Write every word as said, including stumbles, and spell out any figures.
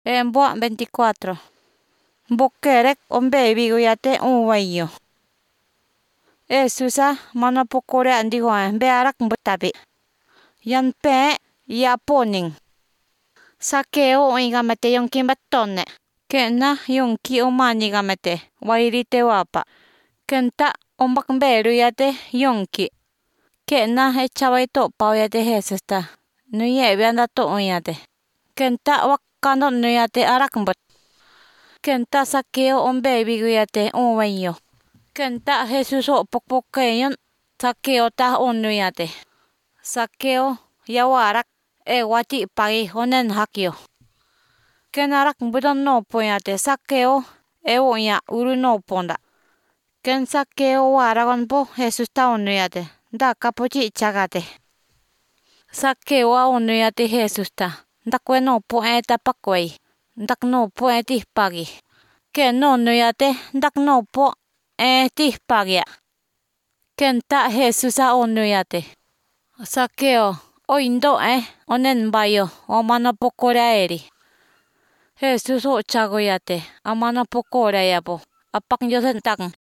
En Buan veinticuatro. Bokerek ombe biguyate uwayo. Esusa manapokore andigoan bearak mbutabi. Yan pe ya poning. Sakeo ingamete yonkin batone. Kena yonki omani gamete. Wairite wapa. Kenta ombak beru yate yonki. Kena echawaito pauyate jesesta. Nuye bianda to oyate. Kenta wakando nuyate arakmbot. Kenta sakeo ombe biguyate uwayo. Kenta Jesus o pokpokeyon. Sakeo ta onuyate. Sakeo yawarak e wati pagi honen hakyo. Kenarak budon no poyate sakeo e onya uru no ponda. Ken sakeo waragon po Jesus ta onuyate. Da kapuchi chagate. Sakeo a onuyate Jesus ta. Ndakwe no po e tapakwei. Ndak no po e tihpagi. Ken no onuyate ndak no po e tihpagia. Kenta Jesus a onuyate. Sakeo oindo e onen bayo o manapokora eri. Jesus o chagoyate a manapokora yabo. Apak yosentak